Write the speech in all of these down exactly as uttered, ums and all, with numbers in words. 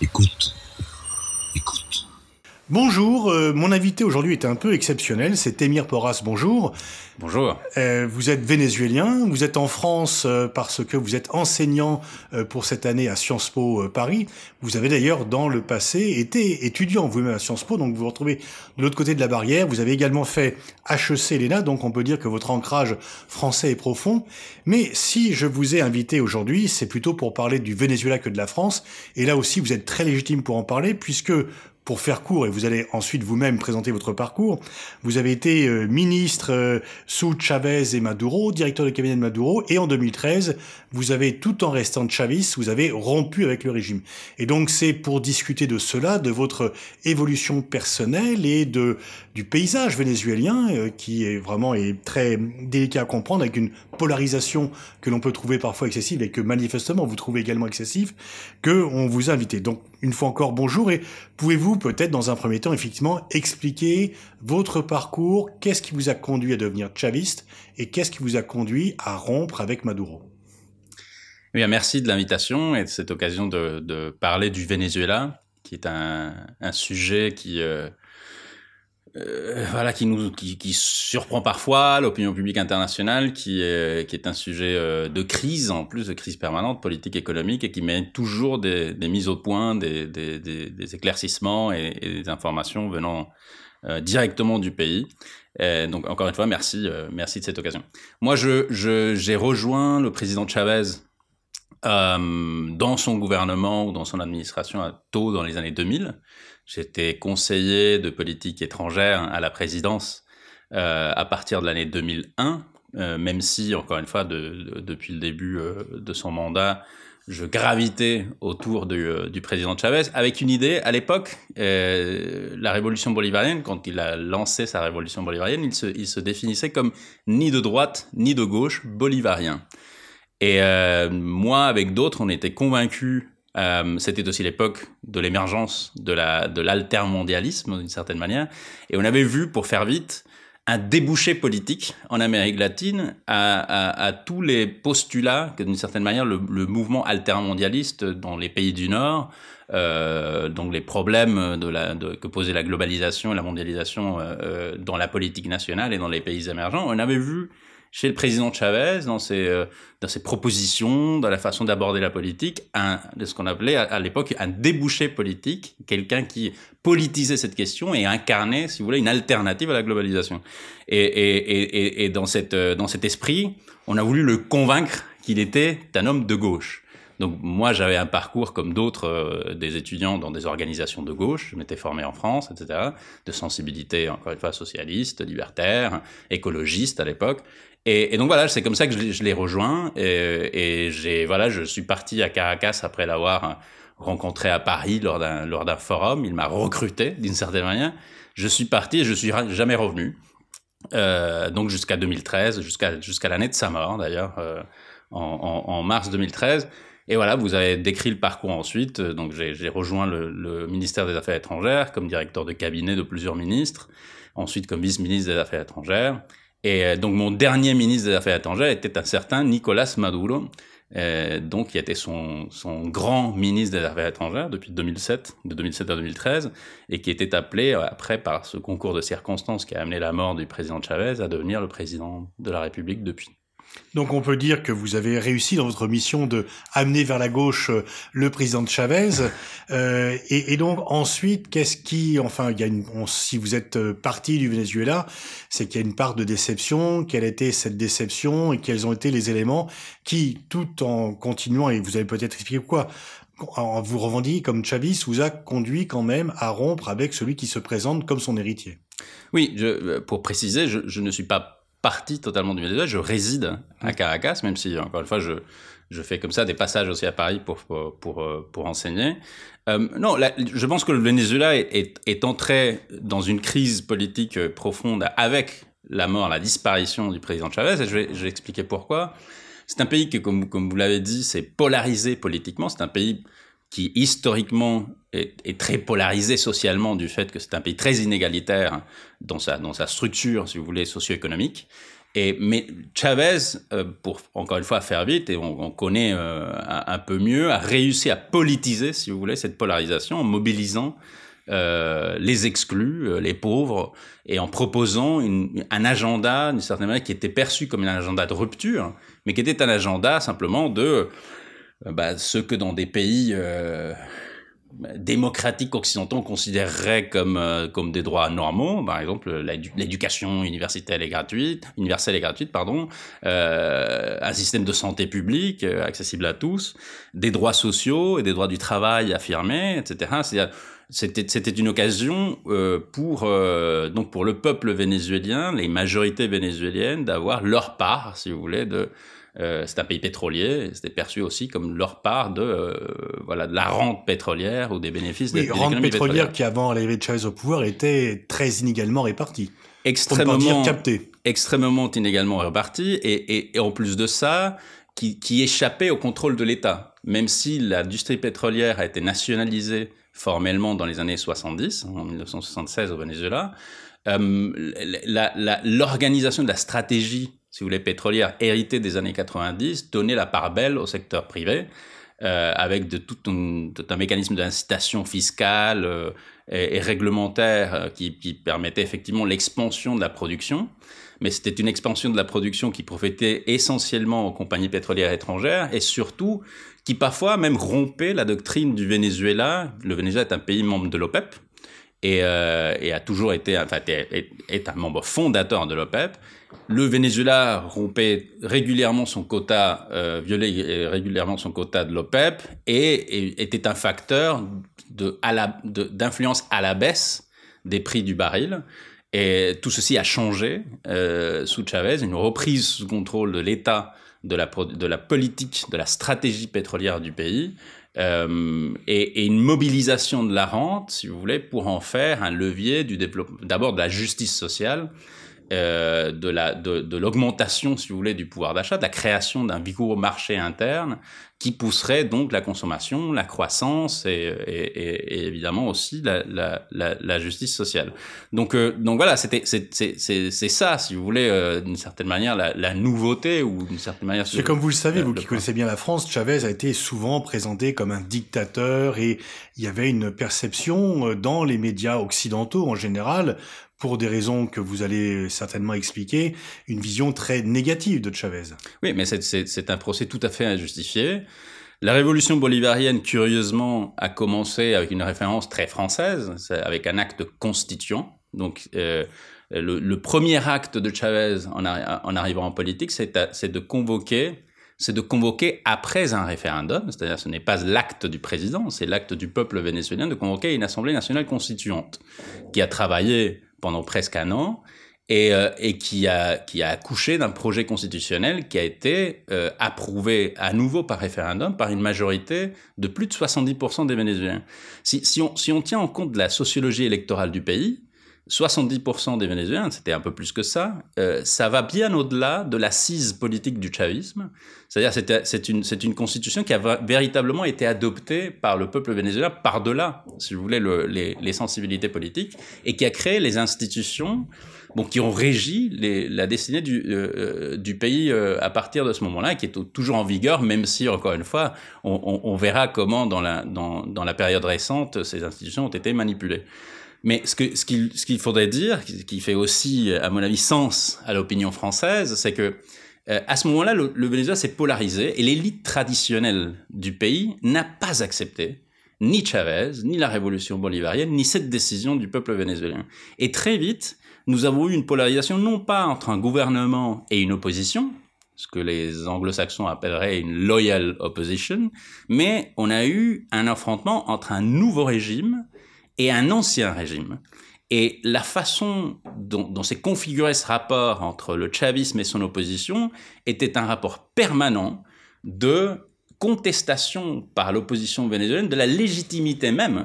Écoute, écoute. Bonjour, euh, mon invité aujourd'hui est un peu exceptionnel, c'est Émir Porras, bonjour. Bonjour. Euh, vous êtes vénézuélien, vous êtes en France euh, parce que vous êtes enseignant euh, pour cette année à Sciences Po euh, Paris. Vous avez d'ailleurs dans le passé été étudiant vous-même à Sciences Po, donc vous vous retrouvez de l'autre côté de la barrière. Vous avez également fait H E C l'E N A, donc on peut dire que votre ancrage français est profond. Mais si je vous ai invité aujourd'hui, c'est plutôt pour parler du Venezuela que de la France. Et là aussi, vous êtes très légitime pour en parler, puisque pour faire court, et vous allez ensuite vous-même présenter votre parcours, vous avez été euh, ministre euh, sous Chavez et Maduro, directeur de cabinet de Maduro, et en deux mille treize, vous avez, tout en restant chaviste, vous avez rompu avec le régime. Et donc c'est pour discuter de cela, de votre évolution personnelle et de du paysage vénézuélien, euh, qui est vraiment est très délicat à comprendre, avec une polarisation que l'on peut trouver parfois excessive et que manifestement vous trouvez également excessive, que on vous a invité. Donc une fois encore, bonjour, et pouvez-vous peut-être dans un premier temps effectivement expliquer votre parcours, qu'est-ce qui vous a conduit à devenir chaviste et qu'est-ce qui vous a conduit à rompre avec Maduro? Eh bien, merci de l'invitation et de cette occasion de, de parler du Venezuela, qui est un, un sujet qui, euh, euh, voilà, qui nous, qui, qui surprend parfois l'opinion publique internationale, qui est, qui est un sujet euh, de crise, en plus de crise permanente, politique, économique, et qui mérite toujours des, des mises au point, des, des, des, des éclaircissements et, et des informations venant euh, directement du pays. Et donc, encore une fois, merci, euh, merci de cette occasion. Moi, je, je, j'ai rejoint le président Chavez Euh, dans son gouvernement ou dans son administration tôt dans les années deux mille. J'étais conseiller de politique étrangère à la présidence euh, à partir de l'année deux mille un, euh, même si, encore une fois, de, de, depuis le début euh, de son mandat, je gravitais autour du, euh, du président Chavez avec une idée. À l'époque, euh, la révolution bolivarienne, quand il a lancé sa révolution bolivarienne, il se, il se définissait comme ni de droite ni de gauche, bolivarien. Et euh, moi, avec d'autres, on était convaincus, euh, c'était aussi l'époque de l'émergence de, la, de l'altermondialisme, d'une certaine manière, et on avait vu, pour faire vite, un débouché politique en Amérique latine à, à, à tous les postulats que, d'une certaine manière, le, le mouvement altermondialiste dans les pays du Nord, euh, donc les problèmes de la, de, que posait la globalisation et la mondialisation euh, dans la politique nationale et dans les pays émergents, on avait vu chez le président Chavez, dans ses, euh, dans ses propositions, dans la façon d'aborder la politique, un, de ce qu'on appelait à, à l'époque un débouché politique, quelqu'un qui politisait cette question et incarnait, si vous voulez, une alternative à la globalisation. Et, et, et, et dans, cette, dans cet esprit, on a voulu le convaincre qu'il était un homme de gauche. Donc moi, j'avais un parcours comme d'autres euh, des étudiants dans des organisations de gauche. Je m'étais formé en France, et cetera, de sensibilité, encore une fois, socialiste, libertaire, écologiste à l'époque. Et, et donc voilà, c'est comme ça que je, je l'ai rejoint. Et, et j'ai, voilà, je suis parti à Caracas après l'avoir rencontré à Paris lors d'un, lors d'un forum. Il m'a recruté d'une certaine manière. Je suis parti et je suis jamais revenu. Euh, donc jusqu'à deux mille treize, jusqu'à, jusqu'à l'année de sa mort d'ailleurs, euh, en, en, en mars deux mille treize. Et voilà, vous avez décrit le parcours ensuite. Donc j'ai, j'ai rejoint le, le ministère des Affaires étrangères comme directeur de cabinet de plusieurs ministres, ensuite comme vice-ministre des Affaires étrangères. Et donc mon dernier ministre des Affaires étrangères était un certain Nicolás Maduro, euh, donc qui était son, son grand ministre des Affaires étrangères depuis deux mille sept, de deux mille sept à deux mille treize, et qui était appelé après par ce concours de circonstances qui a amené la mort du président Chavez à devenir le président de la République depuis. Donc on peut dire que vous avez réussi dans votre mission de amener vers la gauche euh, le président Chavez. Euh, et, et donc ensuite, qu'est-ce qui, enfin, il y a une, on, si vous êtes parti du Venezuela, c'est qu'il y a une part de déception. Quelle était cette déception et quels ont été les éléments qui, tout en continuant, et vous allez peut-être expliquer pourquoi, en vous revendiquant comme chaviste, vous a conduit quand même à rompre avec celui qui se présente comme son héritier. Oui, je, pour préciser, je, je ne suis pas partie totalement du Venezuela, je réside à Caracas, même si, encore une fois, je, je fais comme ça des passages aussi à Paris pour, pour, pour, pour enseigner. Euh, non, là, je pense que le Venezuela est, est, est entré dans une crise politique profonde avec la mort, la disparition du président Chavez, et je vais, je vais expliquer pourquoi. C'est un pays qui, comme, comme vous l'avez dit, c'est polarisé politiquement, c'est un pays qui historiquement est, est très polarisé socialement du fait que c'est un pays très inégalitaire dans sa, dans sa structure, si vous voulez, socio-économique. Et, mais Chavez, euh, pour encore une fois faire vite, et on, on connaît euh, un, un peu mieux, a réussi à politiser, si vous voulez, cette polarisation en mobilisant euh, les exclus, euh, les pauvres, et en proposant une, un agenda, d'une certaine manière, qui était perçu comme un agenda de rupture, mais qui était un agenda simplement de euh, bah, ce que dans des pays euh, démocratiques occidentaux on considérerait comme euh, comme des droits normaux, par exemple l'éducation universitaire et gratuite, universelle et gratuite, pardon, euh, un système de santé publique euh, accessible à tous, des droits sociaux et des droits du travail affirmés, et cetera. C'est-à-dire, c'était c'était une occasion euh, pour euh, donc pour le peuple vénézuélien, les majorités vénézuéliennes, d'avoir leur part, si vous voulez, de Euh, c'est un pays pétrolier, c'était perçu aussi comme leur part de, euh, voilà, de la rente pétrolière ou des bénéfices oui, des, des rente économies pétrolière pétrolières. qui, avant l'arrivée de Chavez au pouvoir, était très inégalement répartie. Extrêmement, pour ne pas dire captée. Extrêmement inégalement répartie, et, et, et en plus de ça, qui, qui échappait au contrôle de l'État. Même si l'industrie pétrolière a été nationalisée formellement dans les années soixante-dix, en dix-neuf cent soixante-seize au Venezuela, euh, la, la, l'organisation de la stratégie, si vous voulez, pétrolière héritée des années quatre-vingt-dix, donnait la part belle au secteur privé, euh, avec de, tout, un, tout un mécanisme d'incitation fiscale euh, et, et réglementaire euh, qui, qui permettait effectivement l'expansion de la production. Mais c'était une expansion de la production qui profitait essentiellement aux compagnies pétrolières étrangères et surtout qui parfois même rompait la doctrine du Venezuela. Le Venezuela est un pays membre de l'OPEP et, euh, et a toujours été, enfin, est, est un membre fondateur de l'OPEP. Le Venezuela rompait régulièrement son quota, euh, violait régulièrement son quota de l'OPEP et, et était un facteur de, à la, de, d'influence à la baisse des prix du baril. Et tout ceci a changé euh, sous Chavez, une reprise sous contrôle de l'État, de la, de la politique, de la stratégie pétrolière du pays, euh, et, et une mobilisation de la rente, si vous voulez, pour en faire un levier du développement, d'abord de la justice sociale, Euh, de, la, de, de l'augmentation, si vous voulez, du pouvoir d'achat, de la création d'un vigoureux marché interne qui pousserait donc la consommation, la croissance et, et, et, et évidemment aussi la, la, la, la justice sociale. Donc, euh, donc voilà, c'était, c'est, c'est, c'est, c'est ça, si vous voulez, euh, d'une certaine manière, la, la nouveauté ou d'une certaine manière... C'est comme vous le savez, euh, vous le qui point. connaissez bien la France, Chavez a été souvent présenté comme un dictateur et il y avait une perception dans les médias occidentaux en général, pour des raisons que vous allez certainement expliquer, une vision très négative de Chavez. Oui, mais c'est, c'est, c'est un procès tout à fait injustifié. La révolution bolivarienne, curieusement, a commencé avec une référence très française, avec un acte constituant. Donc, euh, le, le premier acte de Chavez en, arri- en arrivant en politique, c'est, à, c'est de convoquer, c'est de convoquer après un référendum, c'est-à-dire ce n'est pas l'acte du président, c'est l'acte du peuple vénézuélien de convoquer une assemblée nationale constituante qui a travaillé pendant presque un an, et, euh, et qui a, qui a accouché d'un projet constitutionnel qui a été euh, approuvé à nouveau par référendum par une majorité de plus de soixante-dix pour cent des Vénézuéliens. Si, si, on, si on tient en compte de la sociologie électorale du pays, soixante-dix pour cent des Vénézuéliens, c'était un peu plus que ça, euh, ça va bien au-delà de l'assise politique du chavisme. C'est-à-dire c'est, c'est, une, c'est une constitution qui a v- véritablement été adoptée par le peuple vénézuélien par-delà, si vous voulez, le, les, les sensibilités politiques, et qui a créé les institutions bon, qui ont régi les, la destinée du, euh, du pays euh, à partir de ce moment-là, et qui est t- toujours en vigueur, même si, encore une fois, on, on, on verra comment, dans la, dans, dans la période récente, ces institutions ont été manipulées. Mais ce, que, ce, qu'il, ce qu'il faudrait dire, qui fait aussi, à mon avis, sens à l'opinion française, c'est que euh, à ce moment-là, le, le Venezuela s'est polarisé et l'élite traditionnelle du pays n'a pas accepté ni Chavez, ni la révolution bolivarienne, ni cette décision du peuple vénézuélien. Et très vite, nous avons eu une polarisation non pas entre un gouvernement et une opposition, ce que les anglo-saxons appelleraient une loyal opposition, mais on a eu un affrontement entre un nouveau régime et un ancien régime. Et la façon dont, dont s'est configuré ce rapport entre le chavisme et son opposition était un rapport permanent de contestation par l'opposition vénézuélienne de la légitimité même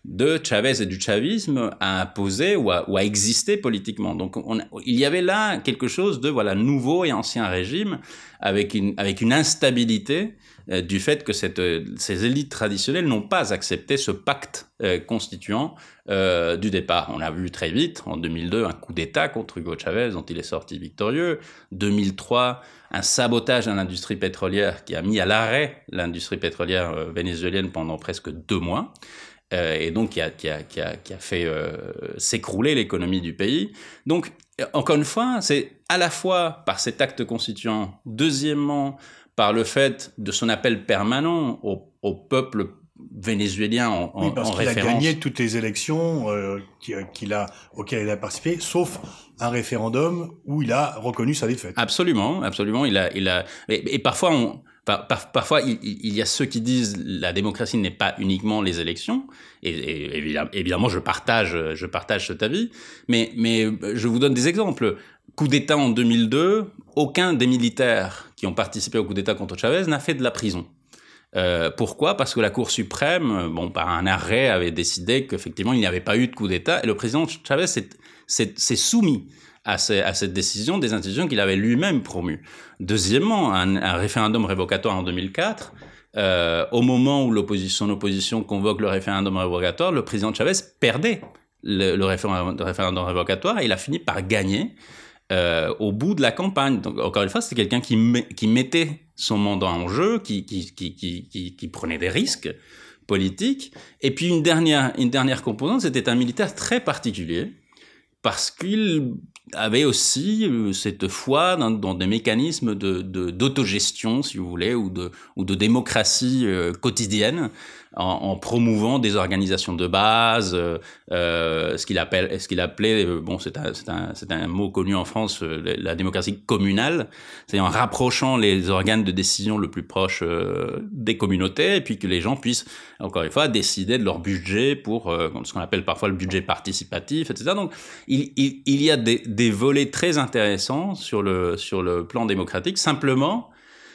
de Chavez et du chavisme à imposer ou à, ou à exister politiquement. Donc, on, il y avait là quelque chose de voilà nouveau et ancien régime, avec une avec une instabilité euh, du fait que cette, euh, ces élites traditionnelles n'ont pas accepté ce pacte euh, constituant euh, du départ. On a vu très vite, en deux mille deux, un coup d'État contre Hugo Chavez dont il est sorti victorieux. deux mille trois, un sabotage à l'industrie pétrolière qui a mis à l'arrêt l'industrie pétrolière euh, vénézuélienne pendant presque deux mois. Euh, et donc qui a, qui a, qui a, qui a fait euh, s'écrouler l'économie du pays. Donc, encore une fois, c'est à la fois par cet acte constituant, deuxièmement, par le fait de son appel permanent au, au peuple vénézuélien en, oui, parce en qu'il référence. a gagné toutes les élections euh, qu'il a, auxquelles il a participé, sauf un référendum où il a reconnu sa défaite. Absolument, absolument. Il a, il a, et, et parfois on... Par, par, parfois, il, il y a ceux qui disent la démocratie n'est pas uniquement les élections, et, et évidemment, évidemment, je partage, je partage cet avis, mais, mais je vous donne des exemples. Coup d'État en deux mille deux, aucun des militaires qui ont participé au coup d'État contre Chavez n'a fait de la prison. Euh, pourquoi ? Parce que la Cour suprême, bon, par un arrêt, avait décidé qu'effectivement, il n'y avait pas eu de coup d'État, et le président Chavez s'est, s'est, s'est soumis à, ces, à cette décision des institutions qu'il avait lui-même promues. Deuxièmement, un, un référendum révocatoire en deux mille quatre, euh, au moment où l'opposition, son opposition convoque le référendum révocatoire, le président Chavez perdait le, le, référendum, le référendum révocatoire et il a fini par gagner euh, au bout de la campagne. Donc, encore une fois, c'est quelqu'un qui, met, qui mettait son mandat en jeu, qui, qui, qui, qui, qui, qui prenait des risques politiques. Et puis une dernière, une dernière composante, c'était un militaire très particulier, parce qu'il avait aussi cette foi dans, dans des mécanismes de, de, d'autogestion, si vous voulez, ou de, ou de démocratie euh, quotidienne, en, en promouvant des organisations de base, euh, ce qu'il appelle, ce qu'il appelait, euh, bon, c'est un, c'est un, c'est un mot connu en France, euh, la démocratie communale, c'est en rapprochant les organes de décision le plus proche euh, des communautés, et puis que les gens puissent, encore une fois, décider de leur budget pour euh, ce qu'on appelle parfois le budget participatif, et cetera. Donc, il, il, il y a des, des volets très intéressants sur le, sur le plan démocratique. Simplement,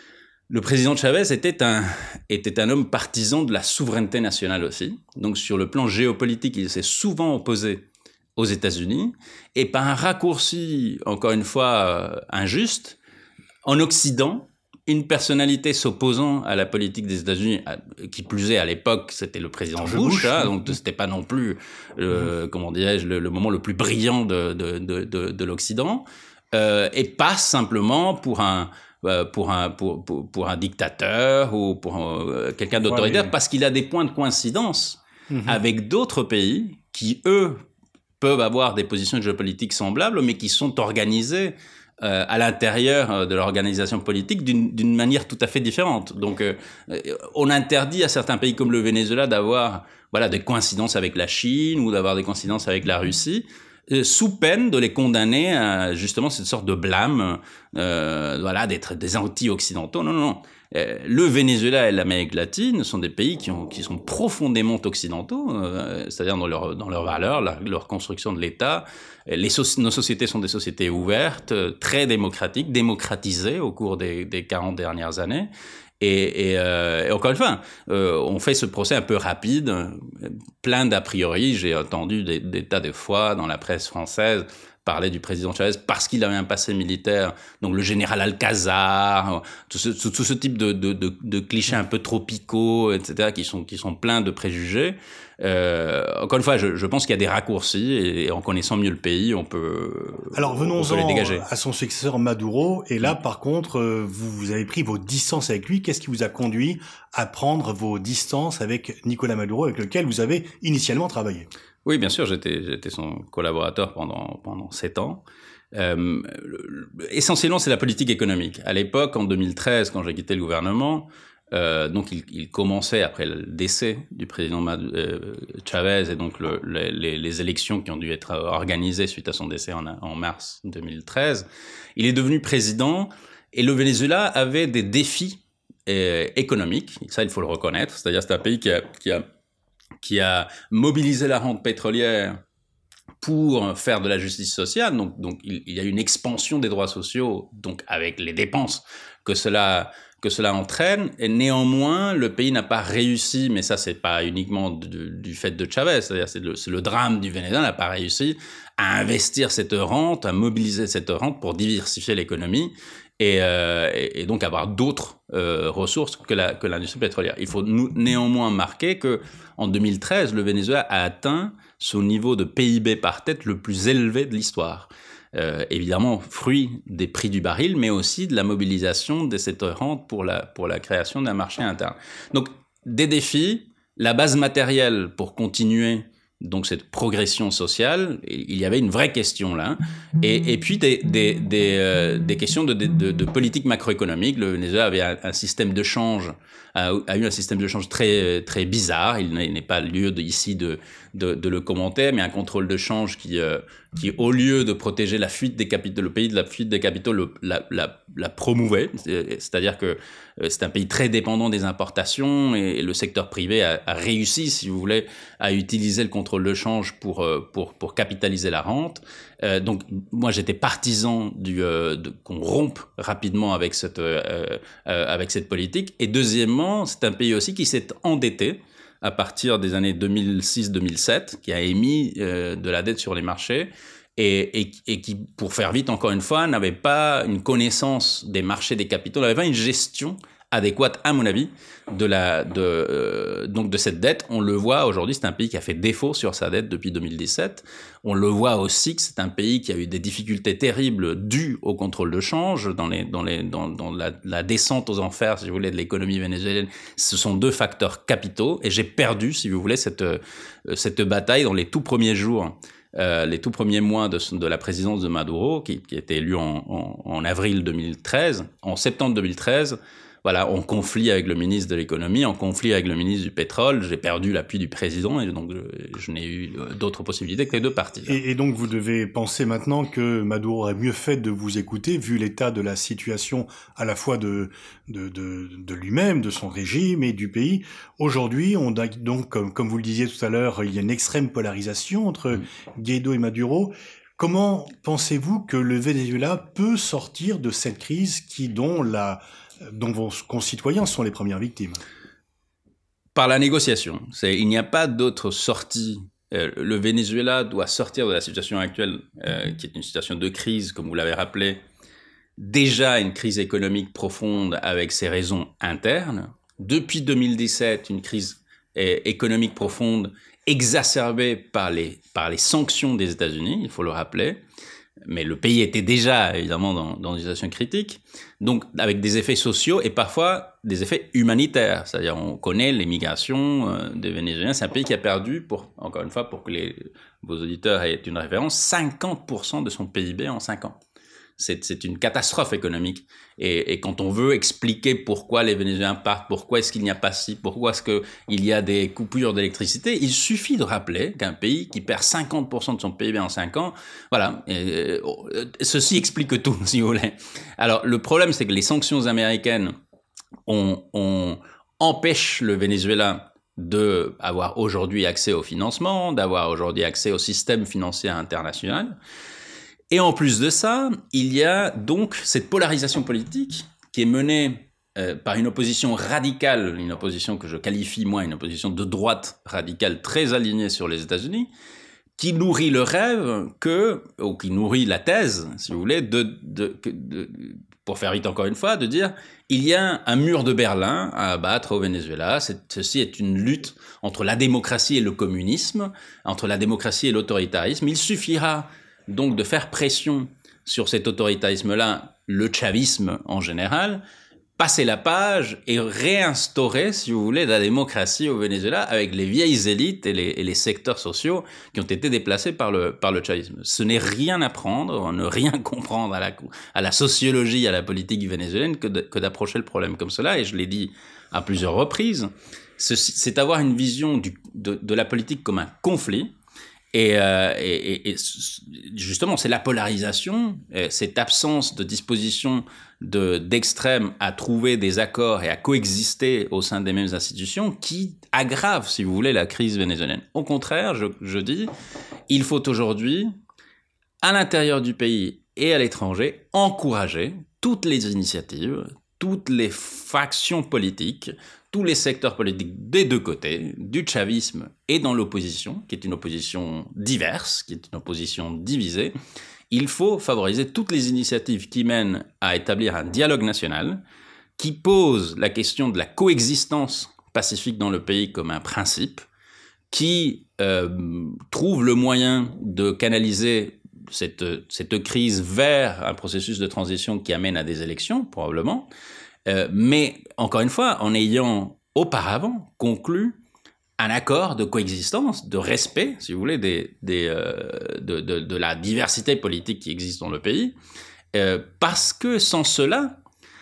le président Chavez était un, était un homme partisan de la souveraineté nationale aussi. Donc, sur le plan géopolitique, il s'est souvent opposé aux États-Unis. Et par un raccourci, encore une fois, euh, injuste, en Occident, une personnalité s'opposant à la politique des États-Unis, qui plus est à l'époque, c'était le président Bush, Bush hein, donc c'était pas non plus, euh, mmh. comment dirais-je, le, le moment le plus brillant de, de, de, de, de l'Occident, euh, et passe simplement pour un, euh, pour un, pour, pour, pour un dictateur ou pour euh, quelqu'un d'autoritaire, ouais, parce qu'il a des points de coïncidence mmh. avec d'autres pays qui, eux, peuvent avoir des positions géopolitiques semblables, mais qui sont organisés Euh, à l'intérieur de l'organisation politique d'une, d'une manière tout à fait différente. Donc, euh, on interdit à certains pays comme le Venezuela d'avoir voilà, des coïncidences avec la Chine ou d'avoir des coïncidences avec la Russie, euh, sous peine de les condamner à justement cette sorte de blâme, euh, voilà, d'être des anti-occidentaux. Non, non, non. Euh, le Venezuela et l'Amérique latine sont des pays qui, ont, qui sont profondément occidentaux, euh, c'est-à-dire dans leurs dans leur valeurs, leur, leur construction de l'État. Les so- nos sociétés sont des sociétés ouvertes, très démocratiques, démocratisées au cours des, des quarante dernières années. Et, et, euh, et encore une fois, euh, on fait ce procès un peu rapide, plein d'a priori. J'ai entendu des, des tas de fois dans la presse française parler du président Chavez parce qu'il avait un passé militaire, donc le général Alcazar, tout ce, tout, tout ce type de, de, de, de clichés un peu tropicaux, et cetera, qui sont, qui sont pleins de préjugés. Euh, encore une fois, je, je pense qu'il y a des raccourcis et, et en connaissant mieux le pays, on peut, Alors venons-en on peut les dégager. À son successeur Maduro. Et là, par contre, vous, vous avez pris vos distances avec lui. Qu'est-ce qui vous a conduit à prendre vos distances avec Nicolás Maduro, avec lequel vous avez initialement travaillé? Oui, bien sûr, j'étais, j'étais son collaborateur pendant, pendant sept ans. Euh, essentiellement, c'est la politique économique. À l'époque, en deux mille treize, quand j'ai quitté le gouvernement, euh, donc il, il commençait, après le décès du président Mad- euh, Chavez, et donc le, les, les élections qui ont dû être organisées suite à son décès en, en mars deux mille treize, il est devenu président, et le Venezuela avait des défis euh, économiques, ça il faut le reconnaître, c'est-à-dire c'est un pays qui a... Qui a qui a mobilisé la rente pétrolière pour faire de la justice sociale. Donc, donc il, il y a une expansion des droits sociaux, donc avec les dépenses que cela que cela entraîne. Et néanmoins, le pays n'a pas réussi, mais ça, c'est pas uniquement du, du fait de Chavez, c'est-à-dire c'est le, c'est le drame du Venezuela, n'a pas réussi à investir cette rente, à mobiliser cette rente pour diversifier l'économie et, euh, et, et donc avoir d'autres euh, ressources que, la, que l'industrie pétrolière. Il faut nous, néanmoins marquer que en deux mille treize, le Venezuela a atteint son niveau de P I B par tête le plus élevé de l'histoire. Euh, évidemment, fruit des prix du baril, mais aussi de la mobilisation de cette rente pour la, pour la création d'un marché interne. Donc, des défis, la base matérielle pour continuer donc cette progression sociale, il y avait une vraie question là, et, et puis des, des, des, euh, des questions de, de, de politique macroéconomique. Le Venezuela avait un, un système de change, a, a eu un système de change très, très bizarre, il n'est, n'est pas lieu de, ici de, de, de le commenter, mais un contrôle de change qui, euh, qui au lieu de protéger la fuite des capitaux, le pays de la fuite des capitaux, le, la, la, la promouvait, c'est-à-dire que c'est un pays très dépendant des importations et le secteur privé a, a réussi, si vous voulez, à utiliser le contrôle de change pour, pour, pour capitaliser la rente. Euh, donc, moi, j'étais partisan du, euh, de, qu'on rompe rapidement avec cette, euh, euh, avec cette politique. Et deuxièmement, c'est un pays aussi qui s'est endetté à partir des années deux mille six deux mille sept, qui a émis euh, de la dette sur les marchés. Et, et, et qui, pour faire vite, encore une fois, n'avait pas une connaissance des marchés des capitaux, n'avait pas une gestion adéquate, à mon avis, de, la, de, euh, donc de cette dette. On le voit aujourd'hui, c'est un pays qui a fait défaut sur sa dette depuis deux mille dix-sept. On le voit aussi que c'est un pays qui a eu des difficultés terribles dues au contrôle de change, dans, les, dans, les, dans, dans la, la descente aux enfers, si vous voulez, de l'économie vénézuélienne. Ce sont deux facteurs capitaux, et j'ai perdu, si vous voulez, cette, cette bataille dans les tout premiers jours. Euh, les tout premiers mois de, de la présidence de Maduro, qui, qui a été élu en, en, en avril deux mille treize, en septembre deux mille treize, voilà, en conflit avec le ministre de l'économie, en conflit avec le ministre du pétrole, j'ai perdu l'appui du président et donc je, je n'ai eu d'autres possibilités que les deux partis. Et, et donc vous devez penser maintenant que Maduro aurait mieux fait de vous écouter, vu l'état de la situation à la fois de, de, de, de lui-même, de son régime et du pays. Aujourd'hui, on a donc, comme, comme vous le disiez tout à l'heure, il y a une extrême polarisation entre mmh. Guaido et Maduro. Comment pensez-vous que le Venezuela peut sortir de cette crise qui, dont la dont vos concitoyens sont les premières victimes? Par la négociation. C'est, il n'y a pas d'autre sortie. Euh, le Venezuela doit sortir de la situation actuelle, euh, qui est une situation de crise, comme vous l'avez rappelé, déjà une crise économique profonde avec ses raisons internes. Depuis deux mille dix-sept, une crise euh, économique profonde exacerbée par les, par les sanctions des États-Unis, il faut le rappeler. Mais le pays était déjà, évidemment, dans, dans une situation critique, donc avec des effets sociaux et parfois des effets humanitaires. C'est-à-dire, on connaît les migrations euh, des Vénézuéliens. C'est un pays qui a perdu, pour, encore une fois, pour que les, vos auditeurs aient une référence, cinquante pour cent de son P I B en cinq ans. C'est, c'est une catastrophe économique. Et, et quand on veut expliquer pourquoi les Vénézuéliens partent, pourquoi est-ce qu'il n'y a pas si, pourquoi est-ce qu'il y a des coupures d'électricité, il suffit de rappeler qu'un pays qui perd cinquante pour cent de son P I B en cinq ans, voilà, et, et, ceci explique tout, si vous voulez. Alors, le problème, c'est que les sanctions américaines ont, ont, empêchent le Venezuela d'avoir aujourd'hui accès au financement, d'avoir aujourd'hui accès au système financier international. Et en plus de ça, il y a donc cette polarisation politique qui est menée euh, par une opposition radicale, une opposition que je qualifie, moi, une opposition de droite radicale très alignée sur les États-Unis, qui nourrit le rêve que, ou qui nourrit la thèse, si vous voulez, de, de, de, de, pour faire vite encore une fois, de dire il y a un mur de Berlin à abattre au Venezuela. C'est, ceci est une lutte entre la démocratie et le communisme, entre la démocratie et l'autoritarisme. Il suffira donc de faire pression sur cet autoritarisme-là, le chavisme en général, passer la page et réinstaurer, si vous voulez, la démocratie au Venezuela avec les vieilles élites et les, et les secteurs sociaux qui ont été déplacés par le, par le chavisme. Ce n'est rien apprendre, ne rien comprendre à la, à la sociologie, à la politique vénézuélienne que, de, que d'approcher le problème comme cela, et je l'ai dit à plusieurs reprises, c'est avoir une vision du, de, de la politique comme un conflit. Et, euh, et, et, et justement, c'est la polarisation, cette absence de disposition de, d'extrêmes à trouver des accords et à coexister au sein des mêmes institutions qui aggrave, si vous voulez, la crise vénézuélienne. Au contraire, je, je dis, il faut aujourd'hui, à l'intérieur du pays et à l'étranger, encourager toutes les initiatives, toutes les factions politiques, tous les secteurs politiques des deux côtés, du chavisme et dans l'opposition, qui est une opposition diverse, qui est une opposition divisée. Il faut favoriser toutes les initiatives qui mènent à établir un dialogue national, qui pose la question de la coexistence pacifique dans le pays comme un principe, qui euh, trouve le moyen de canaliser cette, cette crise vers un processus de transition qui amène à des élections, probablement, Euh, mais, encore une fois, en ayant auparavant conclu un accord de coexistence, de respect, si vous voulez, des, des, euh, de, de, de la diversité politique qui existe dans le pays, euh, parce que sans cela,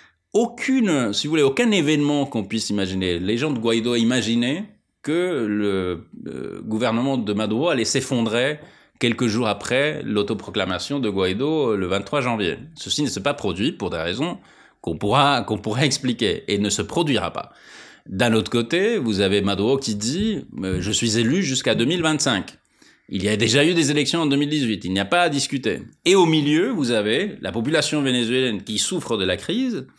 aucune, si vous voulez, aucun événement qu'on puisse imaginer, les gens de Guaido imaginaient que le euh, gouvernement de Maduro allait s'effondrer quelques jours après l'autoproclamation de Guaido le vingt-trois janvier. Ceci ne s'est pas produit pour des raisons qu'on pourra, qu'on pourra expliquer, et ne se produira pas. D'un autre côté, vous avez Maduro qui dit euh, « je suis élu jusqu'à deux mille vingt-cinq ». Il y a déjà eu des élections en deux mille dix-huit, il n'y a pas à discuter. Et au milieu, vous avez la population vénézuélienne qui souffre de la crise,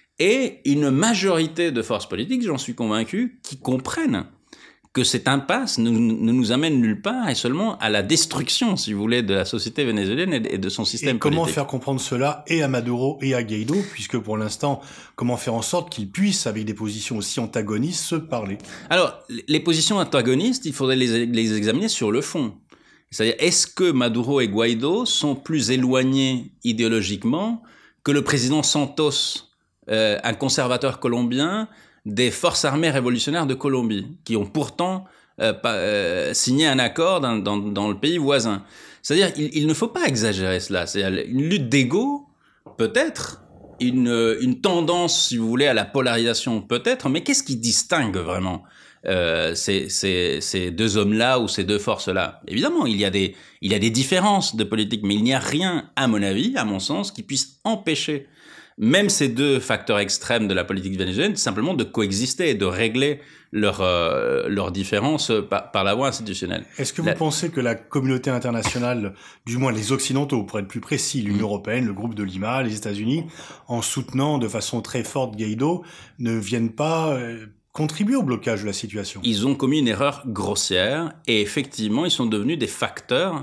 et une majorité de forces politiques, j'en suis convaincu, qui comprennent que cette impasse ne, ne nous amène nulle part et seulement à la destruction, si vous voulez, de la société vénézuélienne et de son système et comment politique. Faire comprendre cela et à Maduro et à Guaido, puisque pour l'instant, comment faire en sorte qu'ils puissent, avec des positions aussi antagonistes, se parler? Alors, les positions antagonistes, il faudrait les, les examiner sur le fond. C'est-à-dire, est-ce que Maduro et Guaido sont plus éloignés idéologiquement que le président Santos, euh, un conservateur colombien, des forces armées révolutionnaires de Colombie, qui ont pourtant euh, pas, euh, signé un accord dans, dans, dans le pays voisin. C'est-à-dire, il, il ne faut pas exagérer cela. C'est une lutte d'ego, peut-être, une, une tendance, si vous voulez, à la polarisation, peut-être, mais qu'est-ce qui distingue vraiment euh, ces, ces, ces deux hommes-là ou ces deux forces-là? Évidemment, il y a des, il y a des différences de politique, mais il n'y a rien, à mon avis, à mon sens, qui puisse empêcher même ces deux facteurs extrêmes de la politique vénézuélienne, simplement de coexister et de régler leurs euh, leurs différences par, par la voie institutionnelle. Est-ce que vous la... pensez que la communauté internationale, du moins les Occidentaux, pour être plus précis, l'Union mmh. européenne, le groupe de Lima, les États-Unis, en soutenant de façon très forte Guaido, ne viennent pas euh, contribuer au blocage de la situation? Ils ont commis une erreur grossière et effectivement, ils sont devenus des facteurs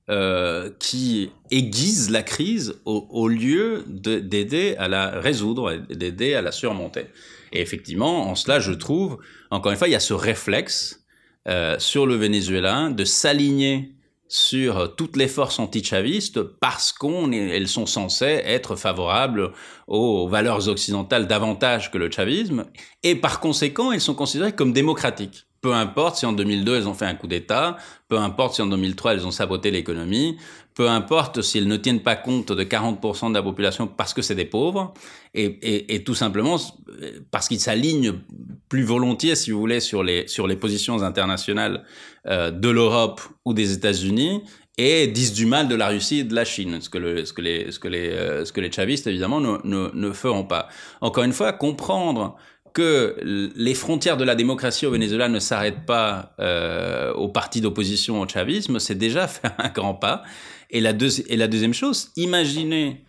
Euh, qui aiguise la crise au, au lieu de, d'aider à la résoudre, d'aider à la surmonter. Et effectivement, en cela, je trouve, encore une fois, il y a ce réflexe euh, sur le Venezuela de s'aligner sur toutes les forces anti-chavistes parce qu'elles sont censées être favorables aux valeurs occidentales davantage que le chavisme, et par conséquent, elles sont considérées comme démocratiques. Peu importe si en deux mille deux, elles ont fait un coup d'État, peu importe si en deux mille trois, elles ont saboté l'économie, peu importe si elles ne tiennent pas compte de quarante pour cent de la population parce que c'est des pauvres, et, et, et tout simplement parce qu'ils s'alignent plus volontiers, si vous voulez, sur les, sur les positions internationales euh, de l'Europe ou des États-Unis, et disent du mal de la Russie et de la Chine, ce que, le, ce que, les, ce que, les, euh, ce que les chavistes, évidemment, ne, ne, ne feront pas. Encore une fois, comprendre que les frontières de la démocratie au Venezuela ne s'arrêtent pas euh, aux partis d'opposition au chavisme, c'est déjà faire un grand pas. Et la, deuxi- et la deuxième chose, imaginez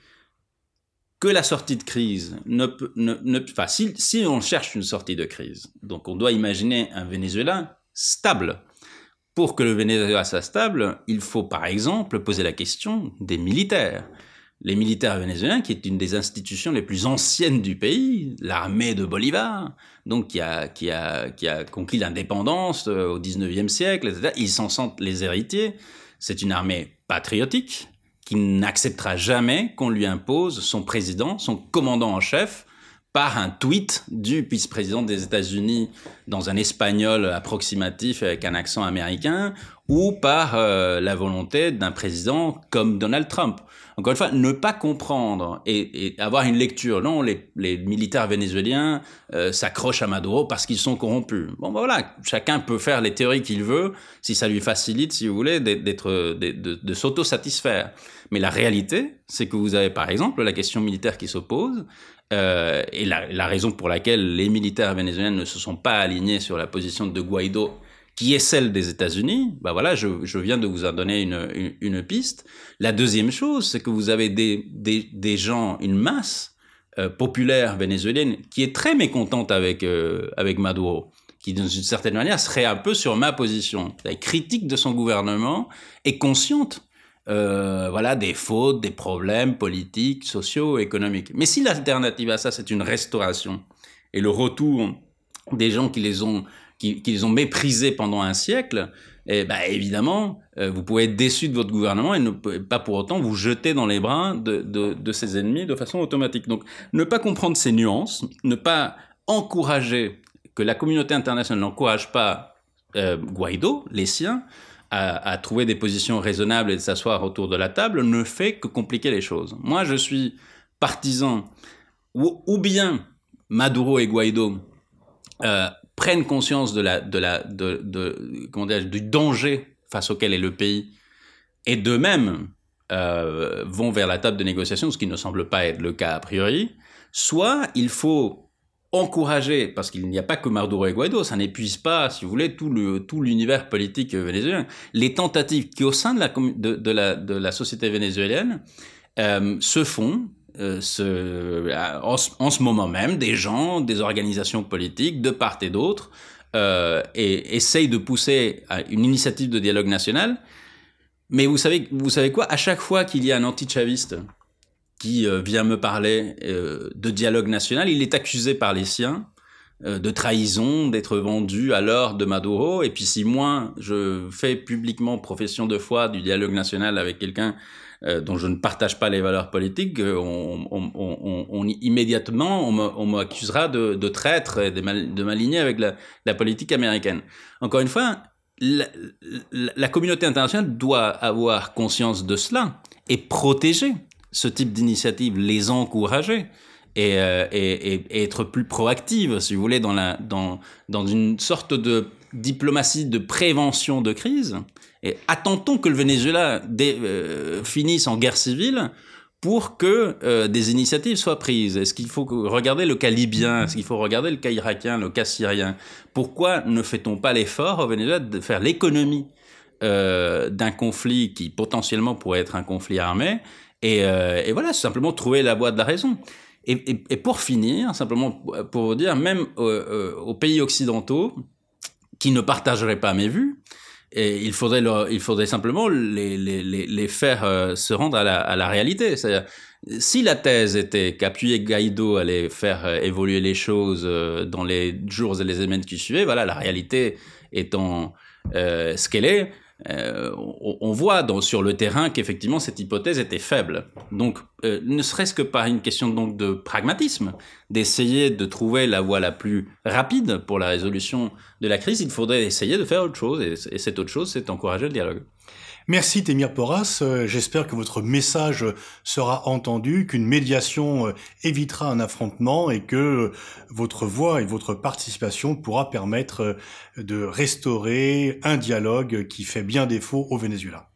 que la sortie de crise ne peut... Ne, ne, enfin, si, si on cherche une sortie de crise, donc on doit imaginer un Venezuela stable. Pour que le Venezuela soit stable, il faut par exemple poser la question des militaires. Les militaires vénézuéliens, qui est une des institutions les plus anciennes du pays, l'armée de Bolivar, donc qui a, qui a, qui a conquis l'indépendance au dix-neuvième siècle, et cetera, ils s'en sentent les héritiers. C'est une armée patriotique qui n'acceptera jamais qu'on lui impose son président, son commandant en chef, par un tweet du vice-président des États-Unis dans un espagnol approximatif avec un accent américain, ou par euh, la volonté d'un président comme Donald Trump. Encore une fois, ne pas comprendre et, et avoir une lecture. Non, les, les militaires vénézuéliens euh, s'accrochent à Maduro parce qu'ils sont corrompus. Bon, ben voilà, chacun peut faire les théories qu'il veut, si ça lui facilite, si vous voulez, d'être, de, de, de s'auto-satisfaire. Mais la réalité, c'est que vous avez par exemple la question militaire qui s'oppose, euh, et la, la raison pour laquelle les militaires vénézuéliens ne se sont pas alignés sur la position de Guaidó, qui est celle des États-Unis, bah voilà, je, je viens de vous en donner une, une, une piste. La deuxième chose, c'est que vous avez des, des, des gens, une masse euh, populaire vénézuélienne qui est très mécontente avec, euh, avec Maduro, qui d'une certaine manière serait un peu sur ma position. La critique de son gouvernement est consciente euh, voilà, des fautes, des problèmes politiques, sociaux, économiques. Mais si l'alternative à ça, c'est une restauration et le retour des gens qui les ont qu'ils ont méprisé pendant un siècle, et ben évidemment, euh, vous pouvez être déçu de votre gouvernement et ne pas pour autant vous jeter dans les bras de, de, de ses ennemis de façon automatique. Donc, ne pas comprendre ces nuances, ne pas encourager, que la communauté internationale n'encourage pas euh, Guaidó, les siens, à, à trouver des positions raisonnables et de s'asseoir autour de la table, ne fait que compliquer les choses. Moi, je suis partisan, ou, ou bien Maduro et Guaidó euh, prennent conscience de la, de la, de, de, comment dire, du danger face auquel est le pays, et d'eux-mêmes euh, vont vers la table de négociation, ce qui ne semble pas être le cas a priori, soit il faut encourager, parce qu'il n'y a pas que Maduro et Guaidó, ça n'épuise pas, si vous voulez, tout, le, tout l'univers politique vénézuélien, les tentatives qui, au sein de la, de, de la, de la société vénézuélienne, euh, se font, Euh, ce, en, en ce moment même, des gens, des organisations politiques de part et d'autre euh, et essayent de pousser à une initiative de dialogue national. Mais vous savez, vous savez quoi ? À chaque fois qu'il y a un anti-chaviste qui euh, vient me parler euh, de dialogue national, il est accusé par les siens euh, de trahison, d'être vendu à l'ordre de Maduro. Et puis si moi, je fais publiquement profession de foi du dialogue national avec quelqu'un Euh, dont je ne partage pas les valeurs politiques, on, on, on, on immédiatement on m'accusera de, de traître et de, mal, de m'aligner avec la, la politique américaine. Encore une fois, la, la, la communauté internationale doit avoir conscience de cela et protéger ce type d'initiative, les encourager et, euh, et, et être plus proactive, si vous voulez, dans, la, dans, dans une sorte de diplomatie de prévention de crise. Et attend-on que le Venezuela dé, euh, finisse en guerre civile pour que euh, des initiatives soient prises? Est-ce qu'il faut regarder le cas libyen? Est-ce qu'il faut regarder le cas irakien, le cas syrien? Pourquoi ne fait-on pas l'effort au Venezuela de faire l'économie euh, d'un conflit qui potentiellement pourrait être un conflit armé? Et, euh, et voilà, simplement trouver la voie de la raison. Et, et, et pour finir, simplement pour vous dire, même euh, euh, aux pays occidentaux qui ne partageraient pas mes vues, et il faudrait, leur, il faudrait simplement les, les, les, les faire euh, se rendre à la, à la réalité. C'est-à-dire, si la thèse était qu'appuyer Guaidó allait faire euh, évoluer les choses euh, dans les jours et les semaines qui suivaient, voilà, la réalité étant euh, ce qu'elle est, euh, on, on voit dans, sur le terrain qu'effectivement cette hypothèse était faible. Donc, euh, ne serait-ce que par une question donc de pragmatisme, d'essayer de trouver la voie la plus rapide pour la résolution de la crise, il faudrait essayer de faire autre chose, et, et cette autre chose, c'est encourager le dialogue. Merci Témir Porras, euh, j'espère que votre message sera entendu, qu'une médiation euh, évitera un affrontement et que euh, votre voix et votre participation pourra permettre euh, de restaurer un dialogue qui fait bien défaut au Venezuela.